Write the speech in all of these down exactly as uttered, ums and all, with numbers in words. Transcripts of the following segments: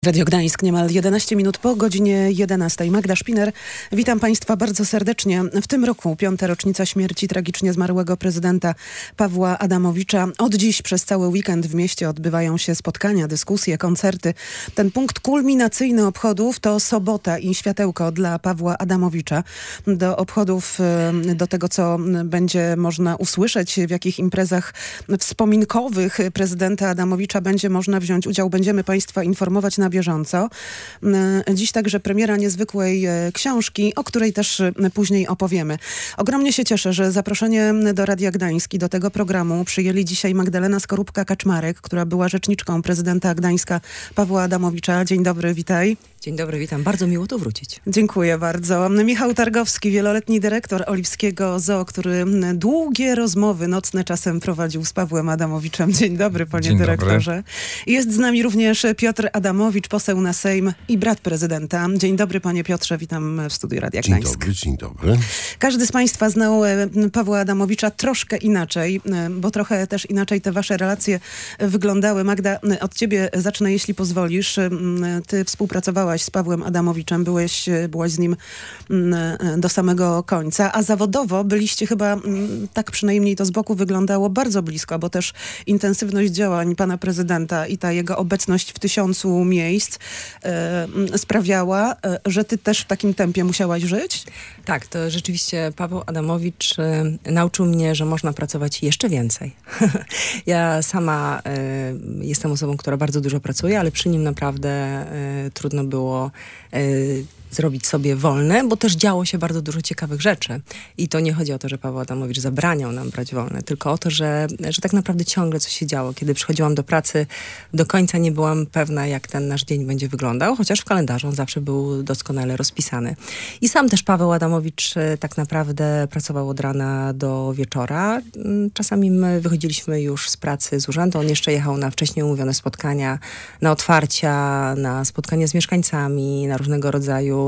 Radio Gdańsk, niemal jedenaście minut po godzinie jedenastej. Magda Szpiner, witam Państwa bardzo serdecznie. W tym roku piąta rocznica śmierci tragicznie zmarłego prezydenta Pawła Adamowicza. Od dziś przez cały weekend w mieście odbywają się spotkania, dyskusje, koncerty. Ten punkt kulminacyjny obchodów to sobota i światełko dla Pawła Adamowicza. Do obchodów, do tego co będzie można usłyszeć, w jakich imprezach wspominkowych prezydenta Adamowicza będzie można wziąć udział. Będziemy Państwa informować na bieżąco. Dziś także premiera niezwykłej książki, o której też później opowiemy. Ogromnie się cieszę, że zaproszenie do Radia Gdański, do tego programu przyjęli dzisiaj Magdalena Skorupka-Kaczmarek, która była rzeczniczką prezydenta Gdańska Pawła Adamowicza. Dzień dobry, witaj. Dzień dobry, witam. Bardzo miło tu wrócić. Dziękuję bardzo. Michał Targowski, wieloletni dyrektor Oliwskiego Zoo, który długie rozmowy nocne czasem prowadził z Pawłem Adamowiczem. Dzień dobry, panie Dzień dyrektorze. Dobry. Jest z nami również Piotr Adamowicz, poseł na Sejm i brat prezydenta. Dzień dobry, panie Piotrze, witam w studiu Radia Gdańsk. Dzień dobry, dzień dobry. Każdy z Państwa znał Pawła Adamowicza troszkę inaczej, bo trochę też inaczej te wasze relacje wyglądały. Magda, od ciebie zacznę, jeśli pozwolisz. Ty współpracowałaś z Pawłem Adamowiczem, byłeś, byłaś z nim do samego końca, a zawodowo byliście chyba, tak przynajmniej to z boku wyglądało, bardzo blisko, bo też intensywność działań pana prezydenta i ta jego obecność w tysiącu miejsc e, sprawiała, e, że ty też w takim tempie musiałaś żyć? Tak, to rzeczywiście Paweł Adamowicz e, nauczył mnie, że można pracować jeszcze więcej. Ja sama e, jestem osobą, która bardzo dużo pracuje, ale przy nim naprawdę e, trudno było e, zrobić sobie wolne, bo też działo się bardzo dużo ciekawych rzeczy. I to nie chodzi o to, że Paweł Adamowicz zabraniał nam brać wolne, tylko o to, że, że tak naprawdę ciągle coś się działo. Kiedy przychodziłam do pracy, do końca nie byłam pewna, jak ten nasz dzień będzie wyglądał, chociaż w kalendarzu on zawsze był doskonale rozpisany. I sam też Paweł Adamowicz tak naprawdę pracował od rana do wieczora. Czasami my wychodziliśmy już z pracy z urzędu, on jeszcze jechał na wcześniej umówione spotkania, na otwarcia, na spotkania z mieszkańcami, na różnego rodzaju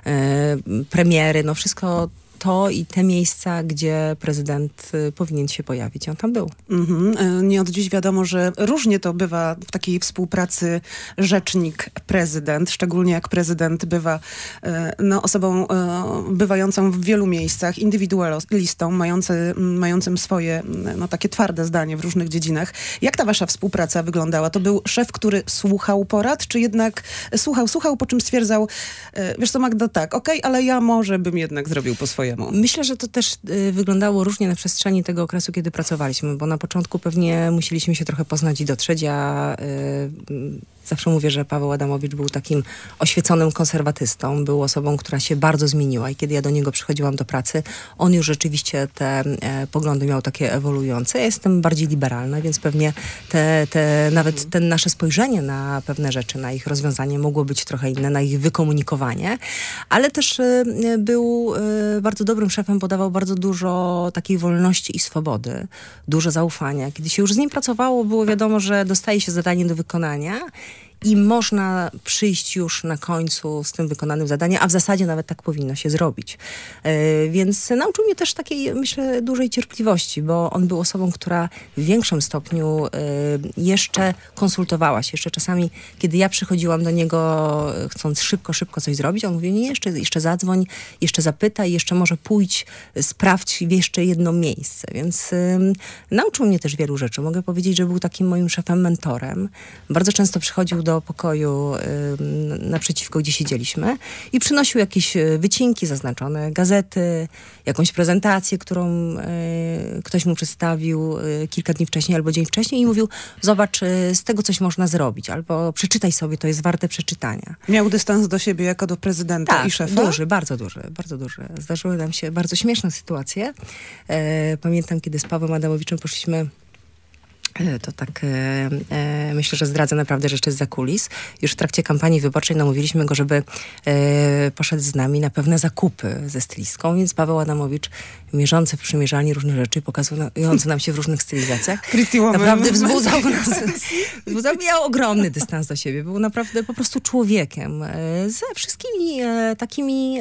E, premiery, no wszystko to i te miejsca, gdzie prezydent y, powinien się pojawić. On tam był. Mm-hmm. Nie od dziś wiadomo, że różnie to bywa w takiej współpracy rzecznik-prezydent, szczególnie jak prezydent bywa e, no, osobą e, bywającą w wielu miejscach, indywidualistą, mający, mającym swoje no, takie twarde zdanie w różnych dziedzinach. Jak ta wasza współpraca wyglądała? To był szef, który słuchał porad, czy jednak słuchał, słuchał, po czym stwierdzał, e, wiesz co Magda, tak, okej, okay, ale ja może bym jednak zrobił po swojemu. Myślę, że to też y, wyglądało różnie na przestrzeni tego okresu, kiedy pracowaliśmy, bo na początku pewnie musieliśmy się trochę poznać i dotrzeć. Ja y, y, zawsze mówię, że Paweł Adamowicz był takim oświeconym konserwatystą. Był osobą, która się bardzo zmieniła i kiedy ja do niego przychodziłam do pracy, on już rzeczywiście te e, poglądy miał takie ewoluujące. Ja jestem bardziej liberalna, więc pewnie te, te, nawet te nasze spojrzenie na pewne rzeczy, na ich rozwiązanie mogło być trochę inne, na ich wykomunikowanie, ale też e, był e, bardzo dobrym szefem, bo dawał bardzo dużo takiej wolności i swobody, dużo zaufania. Kiedy się już z nim pracowało, było wiadomo, że dostaje się zadanie do wykonania i można przyjść już na końcu z tym wykonanym zadaniem, a w zasadzie nawet tak powinno się zrobić. Yy, więc nauczył mnie też takiej, myślę, dużej cierpliwości, bo on był osobą, która w większym stopniu yy, jeszcze konsultowała się. Jeszcze czasami, kiedy ja przychodziłam do niego, chcąc szybko, szybko coś zrobić, on mówił, nie, jeszcze, jeszcze zadzwoń, jeszcze zapytaj, jeszcze może pójdź, sprawdź jeszcze jedno miejsce. Więc yy, nauczył mnie też wielu rzeczy. Mogę powiedzieć, że był takim moim szefem, mentorem. Bardzo często przychodził do pokoju y, naprzeciwko, gdzie siedzieliśmy i przynosił jakieś wycinki zaznaczone, gazety, jakąś prezentację, którą y, ktoś mu przedstawił y, kilka dni wcześniej albo dzień wcześniej i mówił, zobacz, y, z tego coś można zrobić, albo przeczytaj sobie, to jest warte przeczytania. Miał dystans do siebie jako do prezydenta tak, i szefa? duży, bardzo duży, bardzo duży. Zdarzyły nam się bardzo śmieszne sytuacje. E, pamiętam, kiedy z Pawłem Adamowiczem poszliśmy to tak e, e, myślę, że zdradzę naprawdę rzeczy zza kulis. Już w trakcie kampanii wyborczej namówiliśmy go, żeby e, poszedł z nami na pewne zakupy ze stylistką, więc Paweł Adamowicz, mierzący w przymierzalni różne rzeczy, pokazujący nam się w różnych stylizacjach, naprawdę wzbudzał nas. Wzbudzał, miał ogromny dystans do siebie. Był naprawdę po prostu człowiekiem. E, ze wszystkimi e, takimi e,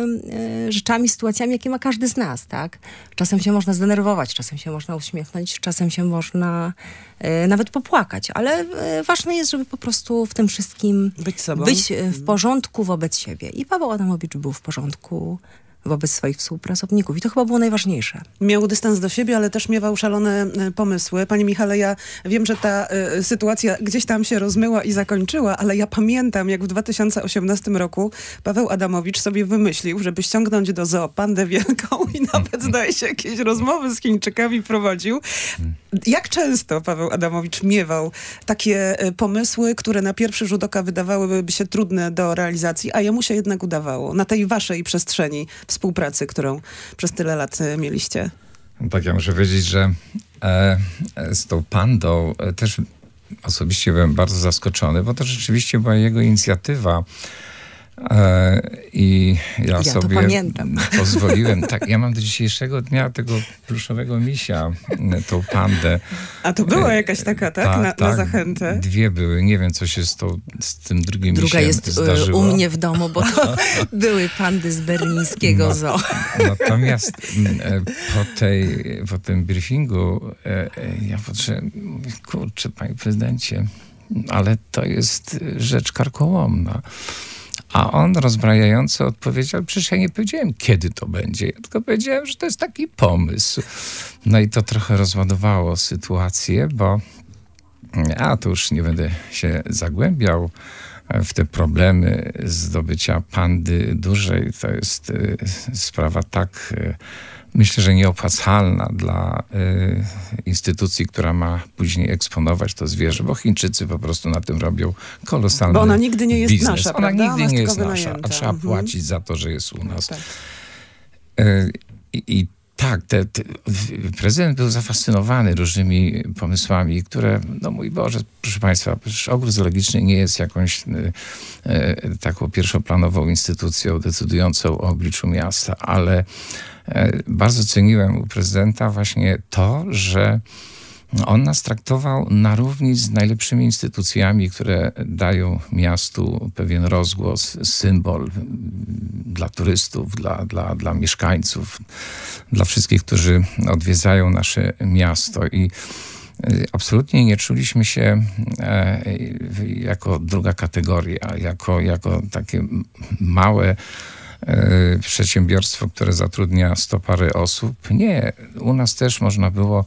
e, rzeczami, sytuacjami, jakie ma każdy z nas, tak? Czasem się można zdenerwować, czasem się można uśmiechnąć, czasem się można e, nawet popłakać, ale e, ważne jest, żeby po prostu w tym wszystkim być sobą. Być w porządku wobec siebie. I Paweł Adamowicz był w porządku wobec swoich współpracowników. I to chyba było najważniejsze. Miał dystans do siebie, ale też miewał szalone y, pomysły. Panie Michale, ja wiem, że ta y, sytuacja gdzieś tam się rozmyła i zakończyła, ale ja pamiętam, jak w dwa tysiące osiemnastym roku Paweł Adamowicz sobie wymyślił, żeby ściągnąć do zoo pandę wielką i nawet, zdaje się, jakieś rozmowy z Chińczykami prowadził. Jak często Paweł Adamowicz miewał takie y, pomysły, które na pierwszy rzut oka wydawałyby się trudne do realizacji, a jemu się jednak udawało na tej waszej przestrzeni współpracy, którą przez tyle lat e, mieliście? Tak, ja muszę powiedzieć, że e, z tą pandą e, też osobiście byłem bardzo zaskoczony, bo to rzeczywiście była jego inicjatywa. E, I ja, ja sobie to pamiętam. pozwoliłem. Tak, ja mam do dzisiejszego dnia tego pluszowego misia, tą pandę. A to była jakaś taka, tak? tak na, tak, na zachętę? Dwie były. Nie wiem, co się z, tą, z tym drugim Druga misiem jest zdarzyło. u mnie w domu, bo to były pandy z berlińskiego no, zoo. Natomiast po, tej, po tym briefingu ja patrzę, mówię, kurczę, panie prezydencie, ale to jest rzecz karkołomna. A on rozbrajająco odpowiedział, przecież ja nie powiedziałem, kiedy to będzie. Ja tylko powiedziałem, że to jest taki pomysł. No i to trochę rozładowało sytuację, bo a to już nie będę się zagłębiał w te problemy zdobycia pandy dużej. To jest y, sprawa tak, y, myślę, że nieopłacalna dla y, instytucji, która ma później eksponować to zwierzę, bo Chińczycy po prostu na tym robią kolosalny biznes. Bo ona nigdy nie jest biznes. nasza, Ona prawda? nigdy Ona nie jest jest tylko nasza, wynajęta. a trzeba Mhm. płacić za to, że jest u nas. Tak. Y, I tak, te, te, prezydent był zafascynowany różnymi pomysłami, które, no mój Boże, proszę Państwa, przecież ogród zoologiczny nie jest jakąś e, e, taką pierwszoplanową instytucją decydującą o obliczu miasta, ale e, bardzo ceniłem u prezydenta właśnie to, że on nas traktował na równi z najlepszymi instytucjami, które dają miastu pewien rozgłos, symbol dla turystów, dla, dla, dla mieszkańców, dla wszystkich, którzy odwiedzają nasze miasto. I absolutnie nie czuliśmy się e, jako druga kategoria, jako, jako takie małe e, przedsiębiorstwo, które zatrudnia sto parę osób. Nie, u nas też można było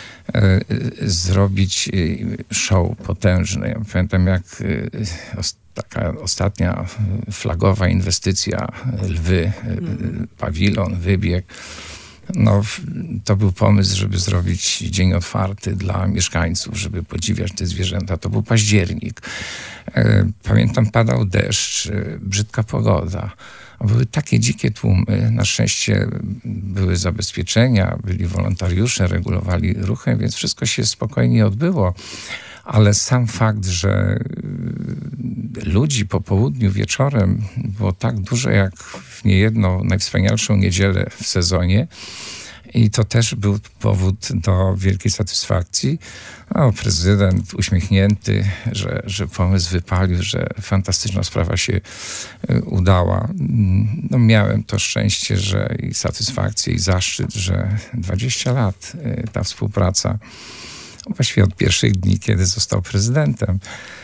zrobić show potężny. Ja pamiętam, jak taka ostatnia flagowa inwestycja, lwy, mm. pawilon, wybieg. No, to był pomysł, żeby zrobić dzień otwarty dla mieszkańców, żeby podziwiać te zwierzęta. To był październik. Pamiętam, padał deszcz, brzydka pogoda. Były takie dzikie tłumy. Na szczęście były zabezpieczenia, byli wolontariusze, regulowali ruchem, więc wszystko się spokojnie odbyło. Ale sam fakt, że ludzi po południu, wieczorem było tak dużo jak w niejedną najwspanialszą niedzielę w sezonie. I to też był powód do wielkiej satysfakcji. O, prezydent uśmiechnięty, że, że pomysł wypalił, że fantastyczna sprawa się udała. No, miałem to szczęście, że i satysfakcję, i zaszczyt, że dwadzieścia lat ta współpraca, właściwie od pierwszych dni, kiedy został prezydentem.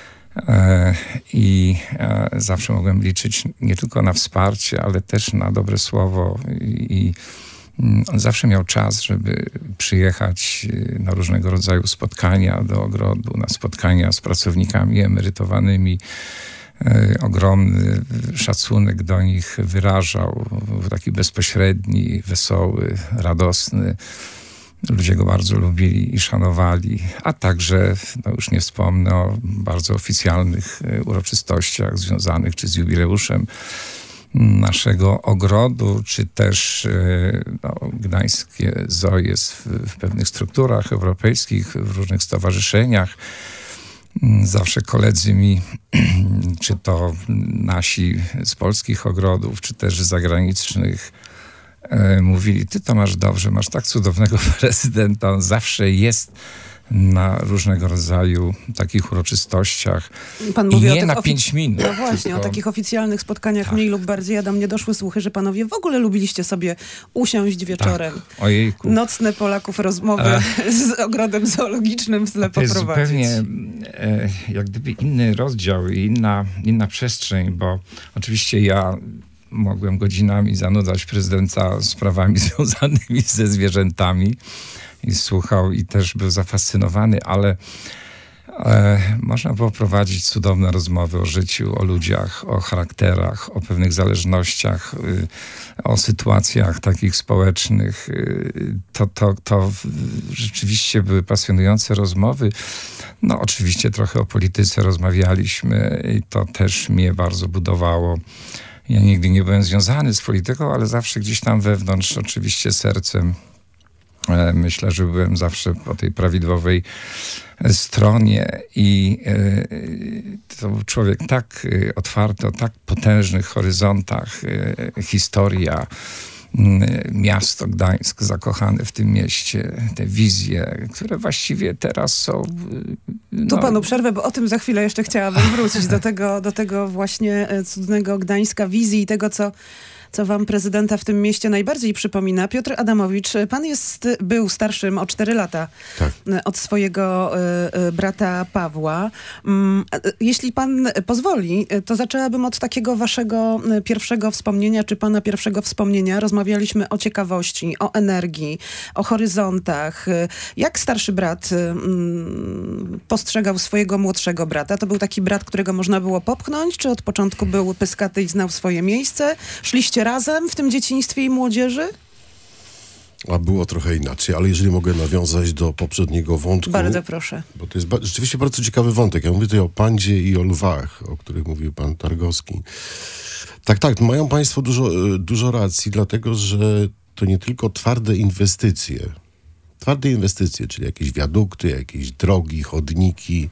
I zawsze mogłem liczyć nie tylko na wsparcie, ale też na dobre słowo. I on zawsze miał czas, żeby przyjechać na różnego rodzaju spotkania do ogrodu, na spotkania z pracownikami emerytowanymi. Ogromny szacunek do nich wyrażał, był taki bezpośredni, wesoły, radosny. Ludzie go bardzo lubili i szanowali, a także, no już nie wspomnę o bardzo oficjalnych uroczystościach związanych czy z jubileuszem naszego ogrodu, czy też no, gdańskie zoo jest w, w pewnych strukturach europejskich, w różnych stowarzyszeniach. Zawsze koledzy mi, czy to nasi z polskich ogrodów, czy też zagranicznych, mówili, ty to masz dobrze, masz tak cudownego prezydenta, on zawsze jest na różnego rodzaju takich uroczystościach. Pan I mówi o nie tych na ofic- pięć minut. No właśnie, tylko... o takich oficjalnych spotkaniach Tak. mniej lub bardziej. A do mnie doszły słuchy, że panowie w ogóle lubiliście sobie usiąść wieczorem. Tak. Ojejku. Nocne Polaków rozmowy E... z ogrodem zoologicznym w tle To jest poprowadzić. zupełnie e, jak gdyby inny rozdział i inna, inna przestrzeń, bo oczywiście ja mogłem godzinami zanudzać prezydenta sprawami związanymi ze zwierzętami i słuchał i też był zafascynowany, ale e, można było prowadzić cudowne rozmowy o życiu, o ludziach, o charakterach, o pewnych zależnościach, y, o sytuacjach takich społecznych. Y, to, to, to rzeczywiście były pasjonujące rozmowy. No oczywiście trochę o polityce rozmawialiśmy i to też mnie bardzo budowało. Ja nigdy nie byłem związany z polityką, ale zawsze gdzieś tam wewnątrz, oczywiście sercem, e, myślę, że byłem zawsze po tej prawidłowej stronie i e, to był człowiek tak e, otwarty, o tak potężnych horyzontach, e, historia, miasto Gdańsk, zakochany w tym mieście, te wizje, które właściwie teraz są... No... Tu panu przerwę, bo o tym za chwilę jeszcze chciałabym wrócić do tego, do tego właśnie cudnego Gdańska, wizji i tego, co, co wam prezydenta w tym mieście najbardziej przypomina. Piotr Adamowicz, pan jest, był starszym o cztery lata tak. od swojego y, y, brata Pawła. Mm, jeśli pan pozwoli, to zaczęłabym od takiego waszego pierwszego wspomnienia, czy pana pierwszego wspomnienia. Rozmawialiśmy o ciekawości, o energii, o horyzontach. Jak starszy brat y, y, postrzegał swojego młodszego brata? To był taki brat, którego można było popchnąć, czy od początku był pyskaty i znał swoje miejsce? Szliście razem w tym dzieciństwie i młodzieży? A było trochę inaczej, ale jeżeli mogę nawiązać do poprzedniego wątku... Bardzo proszę. Bo to jest ba- rzeczywiście bardzo ciekawy wątek. Ja mówię tutaj o pandzie i o lwach, o których mówił pan Targowski. Tak, tak, mają państwo dużo, dużo racji, dlatego że to nie tylko twarde inwestycje. Twarde inwestycje, czyli jakieś wiadukty, jakieś drogi, chodniki,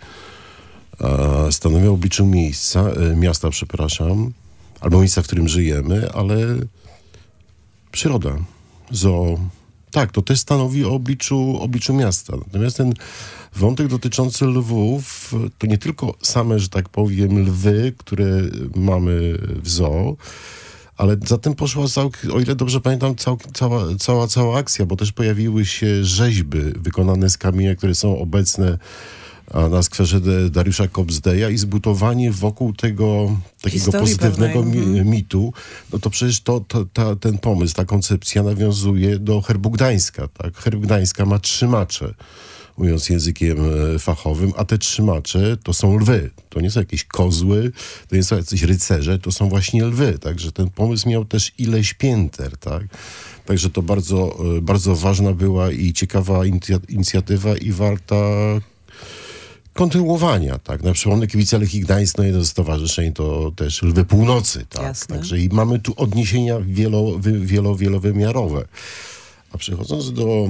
e, stanowią obliczem miejsca, e, miasta, przepraszam, albo miejsca, w którym żyjemy, ale przyroda, zoo, tak, to też stanowi o obliczu, obliczu miasta. Natomiast ten wątek dotyczący lwów, to nie tylko same, że tak powiem, lwy, które mamy w zoo, ale za tym poszła, o ile dobrze pamiętam, cał, cała, cała, cała akcja, bo też pojawiły się rzeźby wykonane z kamienia, które są obecne na skwerze Dariusza Kobzdeja i zbudowanie wokół tego takiego Historii pozytywnego mi, pewnej. mitu, no to przecież to, to, ta, ten pomysł, ta koncepcja nawiązuje do herbu Gdańska. Tak? Herb Gdańska ma trzymacze, mówiąc językiem fachowym, a te trzymacze to są lwy. To nie są jakieś kozły, to nie są jacyś rycerze, to są właśnie lwy. Także ten pomysł miał też ileś pięter. Tak? Także to bardzo, bardzo ważna była i ciekawa inicjatywa i warta kontynuowania, tak. Na przypomnę Kibice Lechii Gdańsk, no jedno z stowarzyszeń to też Lwy Północy, tak. Jasne. Także i mamy tu odniesienia wielo, wy, wielo, wielowymiarowe. A przechodząc do...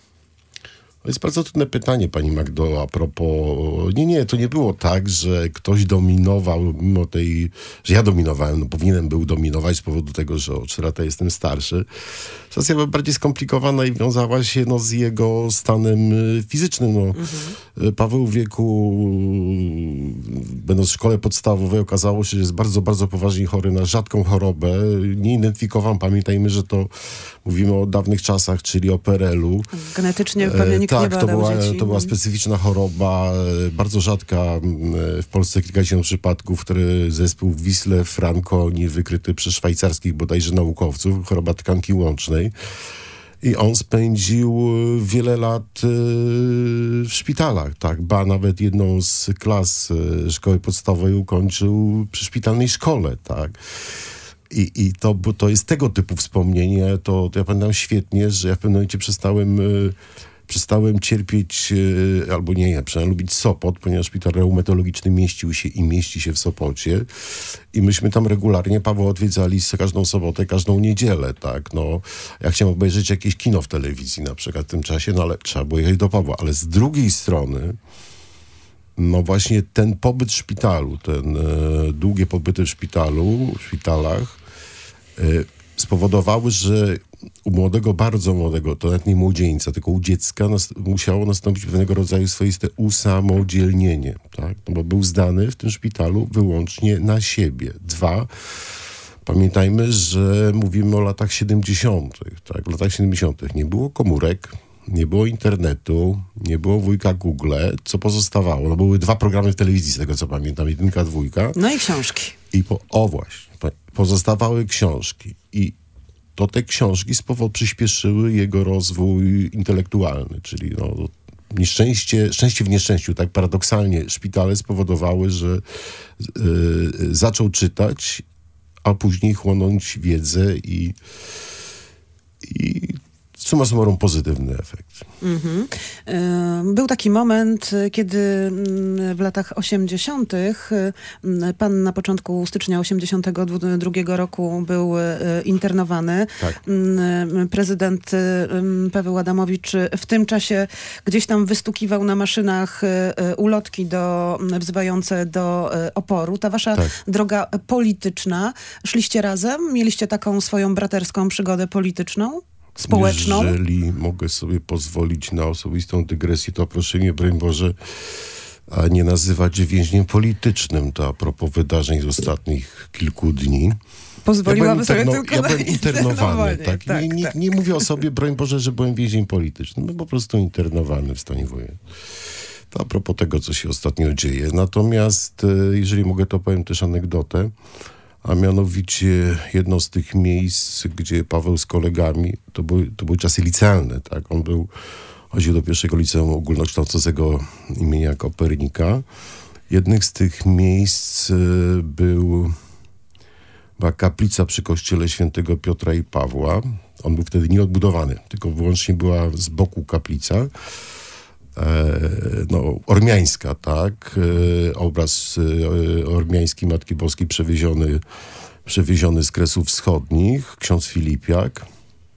To jest bardzo trudne pytanie, pani Magdo, a propos... Nie, nie, to nie było tak, że ktoś dominował, mimo tej... że ja dominowałem, no powinienem był dominować z powodu tego, że o trzy lata jestem starszy. Sytuacja była bardziej skomplikowana i wiązała się no, z jego stanem fizycznym. No. Mhm. Paweł w wieku, będąc w szkole podstawowej, okazało się, że jest bardzo, bardzo poważnie chory na rzadką chorobę. Nie identyfikowałem, pamiętajmy, że to mówimy o dawnych czasach, czyli o P R L u. Genetycznie pewnie nikt tak, nie badał to była, dzieci. to była specyficzna choroba, bardzo rzadka. W Polsce kilkadziesiąt przypadków, które zespół w Wisle Franconii wykryty przez szwajcarskich bodajże naukowców, choroba tkanki łącznej. I on spędził wiele lat w szpitalach, tak, ba nawet jedną z klas szkoły podstawowej ukończył przy szpitalnej szkole, tak. I, i to, bo to jest tego typu wspomnienie, to, to ja pamiętam świetnie, że ja w pewnym momencie przestałem, y, przestałem cierpieć, y, albo nie, ja przestałem lubić Sopot, ponieważ szpital reumatologiczny mieścił się i mieści się w Sopocie. I myśmy tam regularnie Pawła odwiedzali każdą sobotę, każdą niedzielę, tak. No, ja chciałem obejrzeć jakieś kino w telewizji na przykład w tym czasie, no ale trzeba było jechać do Pawła. Ale z drugiej strony, no właśnie ten pobyt w szpitalu, ten e, długie pobyty w szpitalu, w szpitalach, e, spowodowały, że u młodego, bardzo młodego, to nawet nie młodzieńca, tylko u dziecka nas, musiało nastąpić pewnego rodzaju swoiste usamodzielnienie, tak? No bo był zdany w tym szpitalu wyłącznie na siebie. Dwa, pamiętajmy, że mówimy o latach siedemdziesiątych, tak? W latach siedemdziesiątych nie było komórek, nie było internetu, nie było wujka Google. Co pozostawało? No były dwa programy w telewizji, z tego co pamiętam, jedynka, dwójka. No i książki. I po, o właśnie, pozostawały książki. I to te książki spowodowały, przyspieszyły jego rozwój intelektualny, czyli no, nieszczęście, szczęście w nieszczęściu, tak paradoksalnie szpitale spowodowały, że yy, zaczął czytać, a później chłonąć wiedzę i, i summa summarum pozytywny efekt. Mhm. Był taki moment, kiedy w latach osiemdziesiątych pan na początku stycznia osiemdziesiątego drugiego roku był internowany. Tak. Prezydent Paweł Adamowicz w tym czasie gdzieś tam wystukiwał na maszynach ulotki do, wzywające do oporu. Ta wasza tak. droga polityczna, szliście razem? Mieliście taką swoją braterską przygodę polityczną? Społeczną? Jeżeli mogę sobie pozwolić na osobistą dygresję, to proszę mnie, broń Boże, a nie nazywać więźniem politycznym. To a propos wydarzeń z ostatnich kilku dni. Pozwoliłabym ja sobie interno- tylko Ja na byłem internowany. Tak? tak, nie, nie, tak. nie mówię o sobie, broń Boże, że byłem więźniem politycznym. Byłem po prostu internowany w stanie wojennym. To a propos tego, co się ostatnio dzieje. Natomiast, jeżeli mogę, to powiem też anegdotę. A mianowicie jedno z tych miejsc, gdzie Paweł z kolegami, to były, to były czasy licealne, tak? On był, chodził do pierwszego liceum ogólnokształcącego imienia Kopernika. Jednym z tych miejsc był, była kaplica przy kościele świętego Piotra i Pawła. On był wtedy nieodbudowany, tylko wyłącznie była z boku kaplica. No, ormiańska, tak? Obraz ormiański Matki Boskiej przewieziony, przewieziony z Kresów Wschodnich, ksiądz Filipiak.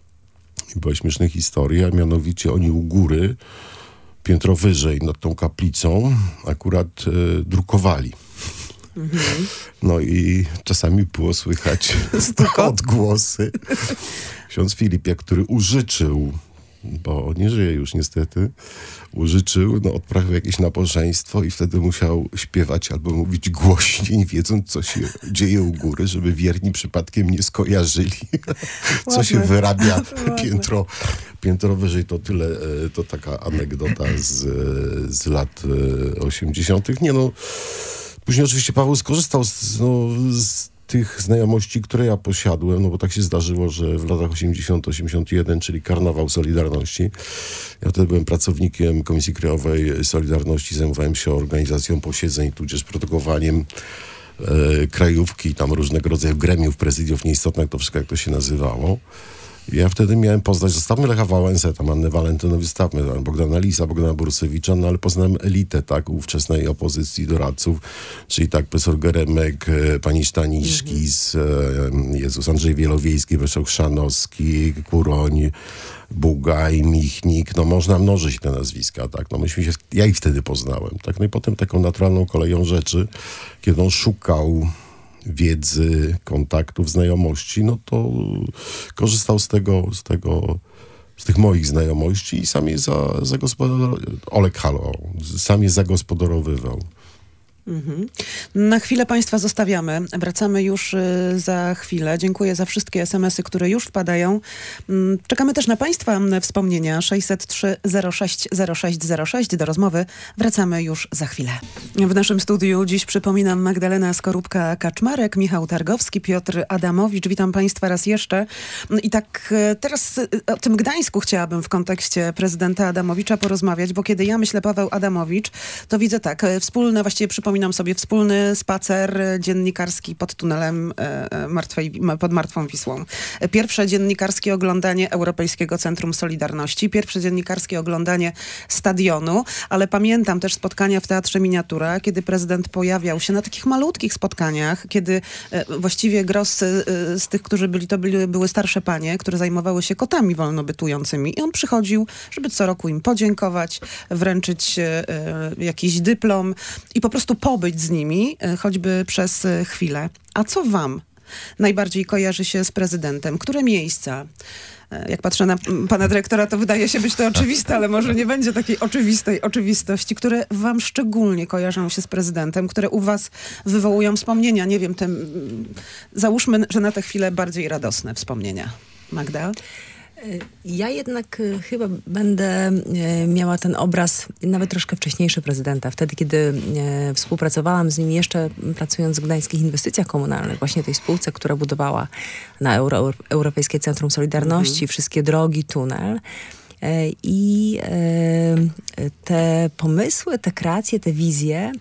I była śmieszna historia, mianowicie oni u góry, piętro wyżej nad tą kaplicą, akurat e, drukowali. Mhm. No i czasami było słychać odgłosy. Ksiądz Filipiak, który użyczył, bo nie żyje już niestety, użyczył, no odprawił jakieś nabożeństwo i wtedy musiał śpiewać albo mówić głośniej, wiedząc, co się dzieje u góry, żeby wierni przypadkiem nie skojarzyli, co Ładne. się wyrabia piętro, piętro wyżej. To tyle, to taka anegdota z, z lat osiemdziesiątych. Nie no, później oczywiście Paweł skorzystał z, no, z tych znajomości, które ja posiadłem, no bo tak się zdarzyło, że w latach osiemdziesiątym osiemdziesiątym pierwszym, czyli Karnawał Solidarności, ja wtedy byłem pracownikiem Komisji Krajowej Solidarności, zajmowałem się organizacją posiedzeń, tudzież protokołowaniem e, krajówki, tam różnego rodzaju gremiów, prezydiów, nieistotne to wszystko, jak to się nazywało. Ja wtedy miałem poznać, zostawmy Lecha Wałęsę, tam Annę Walentynowi, zostawmy tam Bogdana Lisa, Bogdana Borusewicza, no ale poznałem elitę, tak, ówczesnej opozycji doradców, czyli tak, profesor Geremek, pani Staniszki, mm-hmm. z, e, Jezus, Andrzej Wielowiejski, profesor Chrzanowski, Kuroń, Bugaj, Michnik, no można mnożyć te nazwiska, tak, no myśmy się, ja ich wtedy poznałem, tak, no i potem taką naturalną koleją rzeczy, kiedy on szukał wiedzy, kontaktów, znajomości, no to korzystał z tego, z tego, z tych moich znajomości i sam je za, zagospodarował. Oleg Halo, sam je zagospodarowywał. Mhm. Na chwilę Państwa zostawiamy. Wracamy już y, za chwilę. Dziękuję za wszystkie es em esy, które już wpadają. Mm, czekamy też na Państwa wspomnienia. sześćset trzy zero sześć zero sześć zero sześć. Do rozmowy wracamy już za chwilę. W naszym studiu dziś, przypominam, Magdalena Skorupka-Kaczmarek, Michał Targowski, Piotr Adamowicz. Witam Państwa raz jeszcze. I tak y, teraz y, o tym Gdańsku chciałabym w kontekście prezydenta Adamowicza porozmawiać, bo kiedy ja myślę Paweł Adamowicz, to widzę tak, y, wspólne, właściwie przypominam sobie wspólny spacer dziennikarski pod tunelem e, martwej, pod Martwą Wisłą. Pierwsze dziennikarskie oglądanie Europejskiego Centrum Solidarności, pierwsze dziennikarskie oglądanie stadionu, ale pamiętam też spotkania w Teatrze Miniatura, kiedy prezydent pojawiał się na takich malutkich spotkaniach, kiedy e, właściwie gros e, z tych, którzy byli, to byli, były starsze panie, które zajmowały się kotami wolnobytującymi i on przychodził, żeby co roku im podziękować, wręczyć e, jakiś dyplom i po prostu pobyć z nimi, choćby przez chwilę. A co wam najbardziej kojarzy się z prezydentem? Które miejsca? Jak patrzę na pana dyrektora, to wydaje się być to oczywiste, ale może nie będzie takiej oczywistej oczywistości, które wam szczególnie kojarzą się z prezydentem, które u was wywołują wspomnienia. Nie wiem, tym, załóżmy, że na tę chwilę bardziej radosne wspomnienia. Magda? Ja jednak chyba będę miała ten obraz nawet troszkę wcześniejszy prezydenta. Wtedy, kiedy współpracowałam z nim jeszcze pracując w Gdańskich Inwestycjach Komunalnych, właśnie tej spółce, która budowała na Euro, Europejskie Centrum Solidarności, mhm. wszystkie drogi, tunel. I te pomysły, te kreacje, te wizje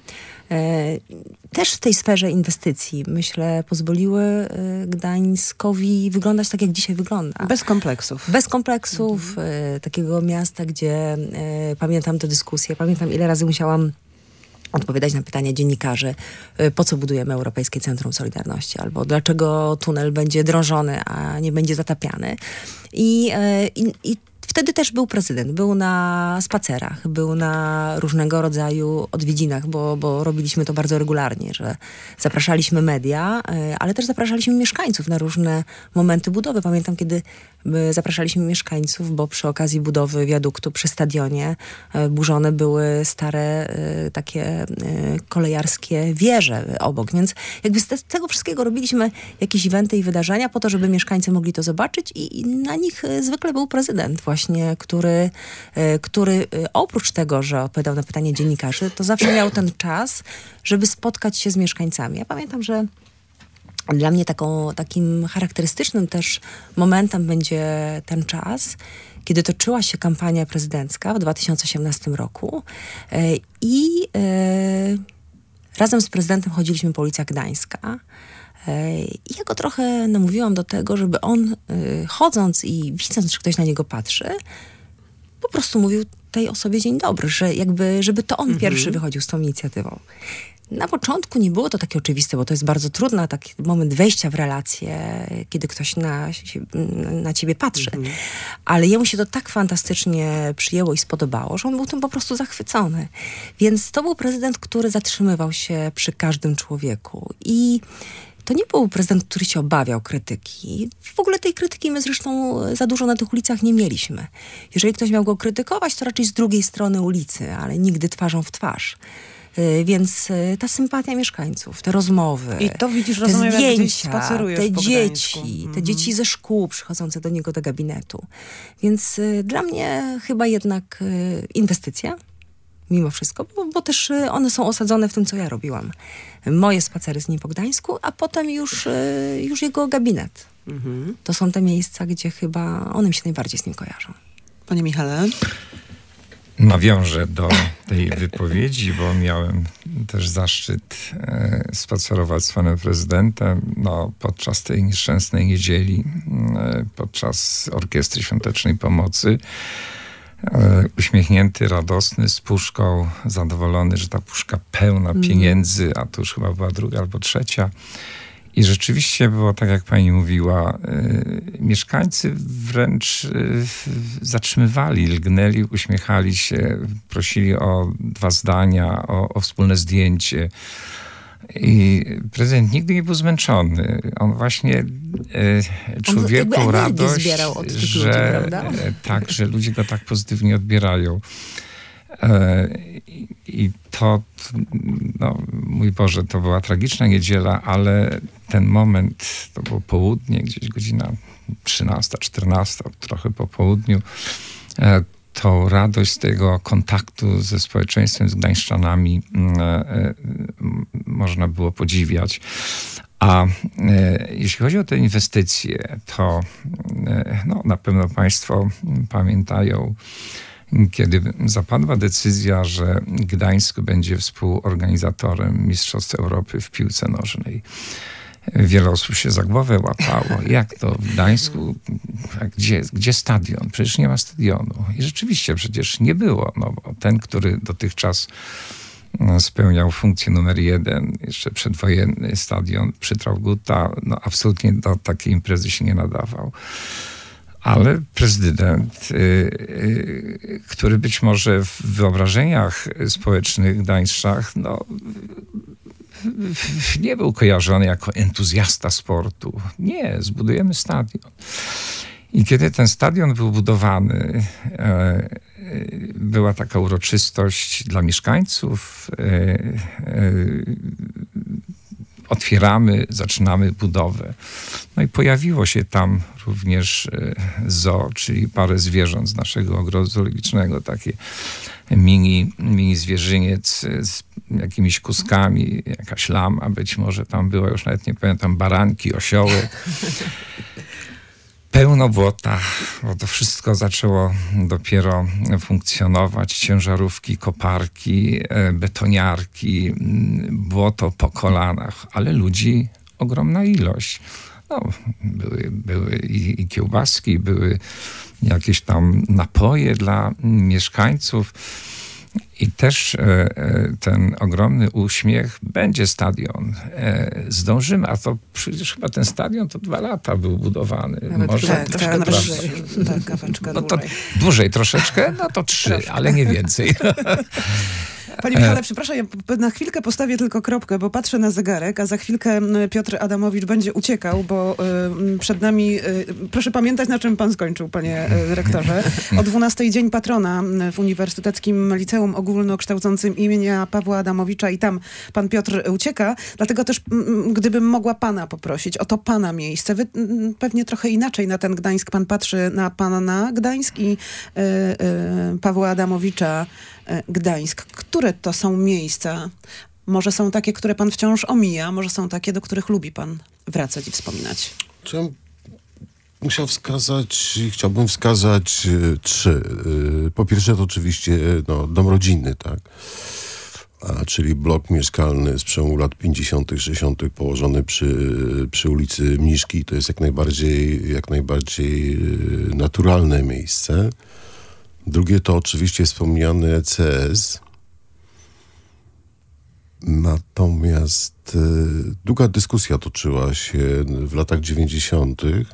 też w tej sferze inwestycji, myślę, pozwoliły Gdańskowi wyglądać tak, jak dzisiaj wygląda. Bez kompleksów. Bez kompleksów. Mhm. Takiego miasta, gdzie pamiętam te dyskusje, pamiętam ile razy musiałam odpowiadać na pytania dziennikarzy, po co budujemy Europejskie Centrum Solidarności, albo dlaczego tunel będzie drążony, a nie będzie zatapiany. I, i, i Wtedy też był prezydent, był na spacerach, był na różnego rodzaju odwiedzinach, bo, bo robiliśmy to bardzo regularnie, że zapraszaliśmy media, ale też zapraszaliśmy mieszkańców na różne momenty budowy. Pamiętam, kiedy zapraszaliśmy mieszkańców, bo przy okazji budowy wiaduktu przy stadionie burzone były stare takie kolejarskie wieże obok, więc jakby z tego wszystkiego robiliśmy jakieś eventy i wydarzenia po to, żeby mieszkańcy mogli to zobaczyć i, i na nich zwykle był prezydent właśnie, który, który oprócz tego, że odpowiadał na pytania dziennikarzy, to zawsze miał ten czas, żeby spotkać się z mieszkańcami. Ja pamiętam, że dla mnie taką, takim charakterystycznym też momentem będzie ten czas, kiedy toczyła się kampania prezydencka w dwa tysiące osiemnastym roku i razem z prezydentem chodziliśmy po ulicach Gdańska. I ja go trochę namówiłam do tego, żeby on chodząc i widząc, że ktoś na niego patrzy, po prostu mówił tej osobie dzień dobry, że jakby, żeby to on mhm. pierwszy wychodził z tą inicjatywą. Na początku nie było to takie oczywiste, bo to jest bardzo trudny taki moment wejścia w relacje, kiedy ktoś na, na ciebie patrzy. Mhm. Ale jemu się to tak fantastycznie przyjęło i spodobało, że on był tym po prostu zachwycony. Więc to był prezydent, który zatrzymywał się przy każdym człowieku. I to nie był prezydent, który się obawiał krytyki. W ogóle tej krytyki my zresztą za dużo na tych ulicach nie mieliśmy. Jeżeli ktoś miał go krytykować, to raczej z drugiej strony ulicy, ale nigdy twarzą w twarz. Więc ta sympatia mieszkańców, te rozmowy, I to widzisz, te rozumiem, zdjęcia, te po dzieci, mhm. te dzieci ze szkół przychodzące do niego do gabinetu. Więc y, dla mnie chyba jednak y, inwestycja, mimo wszystko, bo, bo też y, one są osadzone w tym, co ja robiłam. Moje spacery z nim po Gdańsku, a potem już, y, już jego gabinet. Mhm. To są te miejsca, gdzie chyba one mi się najbardziej z nim kojarzą. Panie Michale? Nawiążę do tej wypowiedzi, bo miałem też zaszczyt e, spacerować z panem prezydentem no, podczas tej nieszczęsnej niedzieli, e, podczas Orkiestry Świątecznej Pomocy. E, uśmiechnięty, radosny, z puszką, zadowolony, że ta puszka pełna mm. pieniędzy, a to już chyba była druga albo trzecia. I rzeczywiście było tak, jak pani mówiła, y, mieszkańcy wręcz y, zatrzymywali, lgnęli, uśmiechali się, prosili o dwa zdania, o, o wspólne zdjęcie. I prezydent nigdy nie był zmęczony. On właśnie y, czuł wielką radość, że, ludzi, tak, że ludzie go tak pozytywnie odbierają. I, i to, no, mój Boże, to była tragiczna niedziela, ale ten moment, to było południe, gdzieś godzina trzynasta, czternasta, trochę po południu, tą radość z tego kontaktu ze społeczeństwem, z gdańszczanami można było podziwiać. A e, jeśli chodzi o te inwestycje, to e, no, na pewno państwo pamiętają, kiedy zapadła decyzja, że Gdańsk będzie współorganizatorem Mistrzostw Europy w piłce nożnej. Wiele osób się za głowę łapało. Jak to w Gdańsku? Gdzie, gdzie stadion? Przecież nie ma stadionu. I rzeczywiście przecież nie było. No, bo ten, który dotychczas spełniał funkcję numer jeden, jeszcze przedwojenny stadion przy Traugutta, no absolutnie do takiej imprezy się nie nadawał. Ale prezydent, y, y, który być może w wyobrażeniach społecznych Gdańszczan, no, nie był kojarzony jako entuzjasta sportu. Nie, zbudujemy stadion. I kiedy ten stadion był budowany, była taka uroczystość dla mieszkańców. Otwieramy, zaczynamy budowę. No i pojawiło się tam również zoo, czyli parę zwierząt z naszego ogrodu zoologicznego, takie mini, mini zwierzyniec z jakimiś kuskami, jakaś lama być może tam była, już nawet nie pamiętam, baranki, osiołek. Pełno błota, bo to wszystko zaczęło dopiero funkcjonować. Ciężarówki, koparki, betoniarki, błoto po kolanach, ale ludzi ogromna ilość. No, były, były i, i kiełbaski, były jakieś tam napoje dla mieszkańców. I też e, ten ogromny uśmiech, będzie stadion. E, zdążymy, a to przecież chyba ten stadion to dwa lata był budowany. Nawet Może tak, troszkę tak, dłużej. Tak, kaweczkę No to dłużej. dłużej troszeczkę, no to trzy, Troszkę. ale nie więcej. Panie Michale, przepraszam, ja p- na chwilkę postawię tylko kropkę, bo patrzę na zegarek, a za chwilkę m, Piotr Adamowicz będzie uciekał, bo y, przed nami, y, proszę pamiętać, na czym pan skończył, panie y, rektorze. O dwunastej Dzień Patrona w Uniwersyteckim Liceum Ogólnokształcącym imienia Pawła Adamowicza i tam pan Piotr ucieka, dlatego też m, gdybym mogła pana poprosić o to pana miejsce. Wy m, pewnie trochę inaczej na ten Gdańsk pan patrzy, na pana Gdańsk i y, y, Pawła Adamowicza Gdańsk. Które to są miejsca? Może są takie, które pan wciąż omija, może są takie, do których lubi pan wracać i wspominać. Chciałem, musiał wskazać, chciałbym wskazać y, trzy. Y, po pierwsze to oczywiście y, no, dom rodzinny, tak? A, czyli blok mieszkalny z przełomu lat pięćdziesiątych, sześćdziesiątych położony przy, przy ulicy Mniszki. To jest jak najbardziej, jak najbardziej y, naturalne miejsce. Drugie to oczywiście wspomniany E C S. Natomiast y, długa dyskusja toczyła się w latach dziewięćdziesiątych.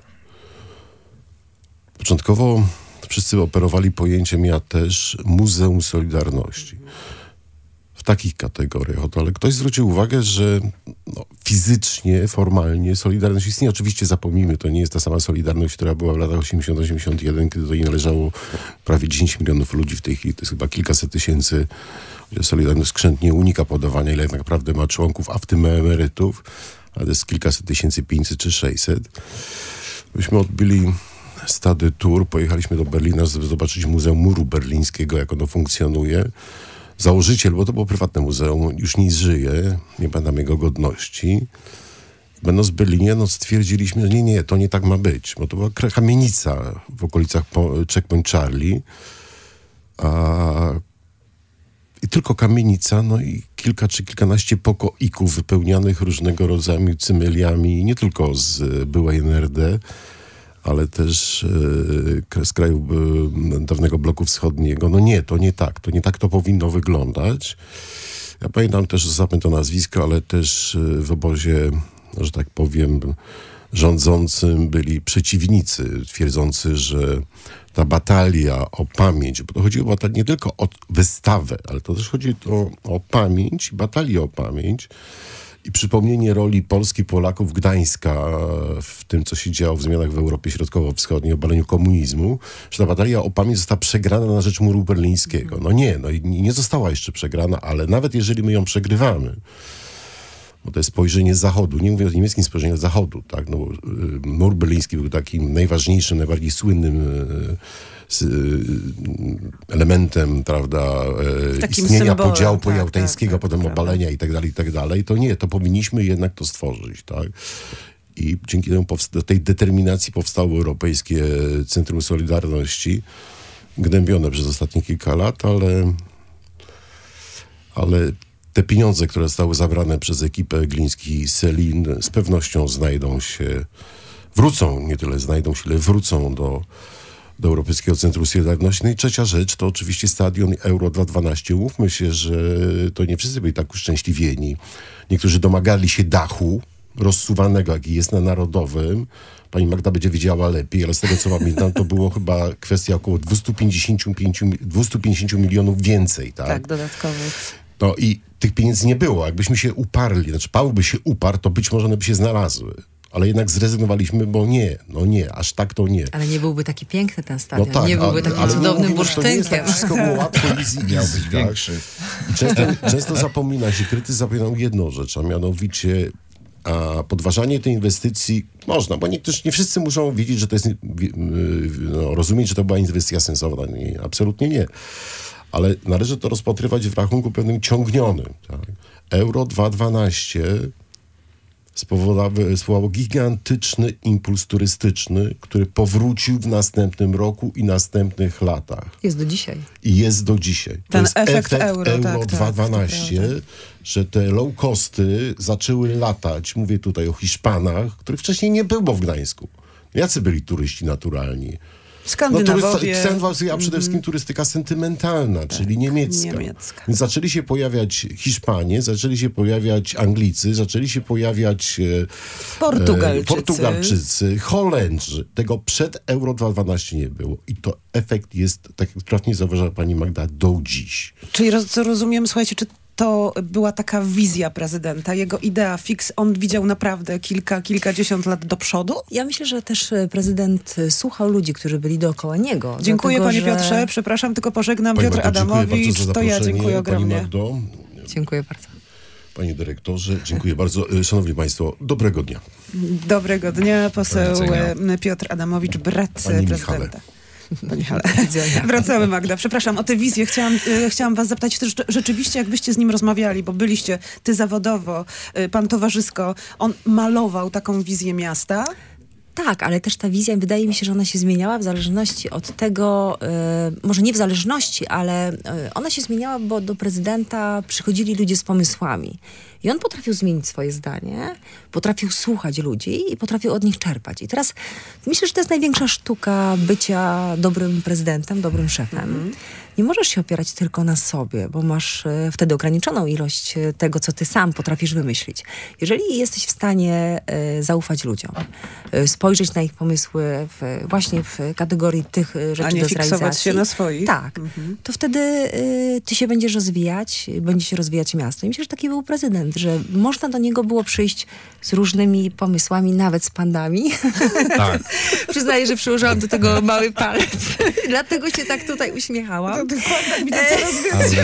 Początkowo wszyscy operowali pojęciem, ja też, Muzeum Solidarności. W takich kategoriach. Ale ktoś zwrócił uwagę, że no, fizycznie, formalnie Solidarność istnieje. Oczywiście zapomnijmy, to nie jest ta sama Solidarność, która była w latach osiemdziesiątym osiemdziesiątym pierwszym, kiedy do niej należało prawie dziesięć milionów ludzi. W tej chwili to jest chyba kilkaset tysięcy. Solidarność skrzętnie unika podawania, ile tak naprawdę ma członków, a w tym ma emerytów. Ale to jest kilkaset tysięcy, pięćset czy sześćset. Myśmy odbyli stady tour, pojechaliśmy do Berlina, żeby zobaczyć Muzeum Muru Berlińskiego, jak ono funkcjonuje. Założyciel, bo to było prywatne muzeum, już nie żyje, nie pamiętam jego godności. Będąc w Berlinie, no stwierdziliśmy, że nie, nie, to nie tak ma być, bo to była kamienica w okolicach Checkpoint Charlie. A... I tylko kamienica, no i kilka czy kilkanaście pokoików wypełnianych różnego rodzaju cymbeliami, nie tylko z byłej N R D, ale też e, z krajów e, dawnego bloku wschodniego. No nie, to nie tak. To nie tak to powinno wyglądać. Ja pamiętam też, zapomnę to nazwisko, ale też e, w obozie, że tak powiem, rządzącym byli przeciwnicy, twierdzący, że ta batalia o pamięć, bo to chodziło nie tylko o wystawę, ale to też chodzi o, o pamięć, batalię o pamięć, i przypomnienie roli Polski, Polaków, Gdańska w tym, co się działo w zmianach w Europie Środkowo-Wschodniej, obaleniu komunizmu, że ta batalia o pamięć została przegrana na rzecz muru berlińskiego. No nie, no i nie została jeszcze przegrana, ale nawet jeżeli my ją przegrywamy, bo to jest spojrzenie z zachodu, nie mówię o niemieckim spojrzeniu z zachodu, tak, no, mur berliński był takim najważniejszym, najbardziej słynnym elementem, prawda, Takim istnienia symbolem, podziału tak, pojałtańskiego, tak, tak, potem prawda. obalenia i tak dalej, i tak dalej, to nie, to powinniśmy jednak to stworzyć, tak. I dzięki temu powsta- tej determinacji powstało Europejskie Centrum Solidarności, gnębione przez ostatnie kilka lat, ale ale te pieniądze, które zostały zabrane przez ekipę Gliński i Selin, z pewnością znajdą się, wrócą, nie tyle znajdą się, ile wrócą do, do Europejskiego Centrum Solidarności. No i trzecia rzecz, to oczywiście stadion Euro dwa tysiące dwanaście. Mówmy się, że to nie wszyscy byli tak uszczęśliwieni. Niektórzy domagali się dachu rozsuwanego, jaki jest na Narodowym. Pani Magda będzie wiedziała lepiej, ale z tego, co pamiętam, to było chyba kwestia około dwieście pięćdziesiąt pięć, dwieście pięćdziesiąt milionów więcej, tak? Tak, dodatkowych. No i tych pieniędzy nie było. Jakbyśmy się uparli, znaczy Paweł by się uparł, to być może one by się znalazły. Ale jednak zrezygnowaliśmy, bo nie, no nie, aż tak to nie. Ale nie byłby taki piękny ten stadion, No tak, nie byłby ale, takim ale cudownym mówimy, że to nie jest tak bursztynkiem. wszystko było łatwo, easy, Miał easy, być tak? większy. I często, często zapomina się, krytycy zapominają jedną rzecz, a mianowicie a podważanie tej inwestycji można, bo niektórzy, nie wszyscy muszą wiedzieć, że to jest, no, rozumieć, że to była inwestycja sensowna. Nie, absolutnie nie. Ale należy to rozpatrywać w rachunku pewnym ciągnionym. Tak? Euro dwa tysiące dwanaście spowodowało, spowodowało gigantyczny impuls turystyczny, który powrócił w następnym roku i następnych latach. Jest do dzisiaj. I jest do dzisiaj. Ten to jest efekt efekt euro, euro tak, tak, dwa tysiące dwanaście, że te low costy zaczęły latać. Mówię tutaj o Hiszpanach, których wcześniej nie było w Gdańsku. Jacy byli turyści naturalni? No, Skandynawowie. turysta, a przede wszystkim turystyka sentymentalna, tak, czyli niemiecka. niemiecka. Więc zaczęli się pojawiać Hiszpanie, zaczęli się pojawiać Anglicy, zaczęli się pojawiać e, Portugalczycy. Portugalczycy, Holendrzy. Tego przed Euro dwa tysiące dwanaście nie było. I to efekt jest, tak jak trafnie zauważyła pani Magda, do dziś. Czyli roz, co rozumiem, słuchajcie, czy to była taka wizja prezydenta, jego idea fix, on widział naprawdę kilka, kilkadziesiąt lat do przodu? Ja myślę, że też prezydent słuchał ludzi, którzy byli dookoła niego. Dziękuję dlatego, panie że... Piotrze, przepraszam, tylko pożegnam Pani Piotr Magdo, dziękuję Adamowicz, bardzo za to ja zaproszenie. dziękuję ogromnie. Pani Magdo, Dziękuję bardzo. panie dyrektorze, dziękuję bardzo. Szanowni państwo, dobrego dnia. Dobrego dnia, poseł Do widzenia. e, Piotr Adamowicz, brat Pani prezydenta. Michale. Pani Michale. Wracamy, Magda. Przepraszam, o tę wizję chciałam, e, chciałam was zapytać też rzeczywiście, jak byście z nim rozmawiali, bo byliście, ty zawodowo, e, pan towarzysko, on malował taką wizję miasta. Tak, ale też ta wizja, wydaje mi się, że ona się zmieniała w zależności od tego, y, może nie w zależności, ale y, ona się zmieniała, bo do prezydenta przychodzili ludzie z pomysłami. I on potrafił zmienić swoje zdanie, potrafił słuchać ludzi i potrafił od nich czerpać. I teraz myślę, że to jest największa sztuka bycia dobrym prezydentem, dobrym szefem. Mm. Nie możesz się opierać tylko na sobie, bo masz y, wtedy ograniczoną ilość y, tego, co ty sam potrafisz wymyślić. Jeżeli jesteś w stanie y, zaufać ludziom, y, spojrzeć na ich pomysły w, właśnie w kategorii tych y, rzeczy A nie do fiksować zrealizacji. się na swoich. Tak. Mhm. To wtedy y, ty się będziesz rozwijać, będzie się rozwijać miasto. I myślę, że taki był prezydent, że można do niego było przyjść z różnymi pomysłami, nawet z pandami. Tak. Przyznaję, że przyłożyłam do tego mały palec. Dlatego się tak tutaj uśmiechałam. Dokładnie, widzę coraz więcej.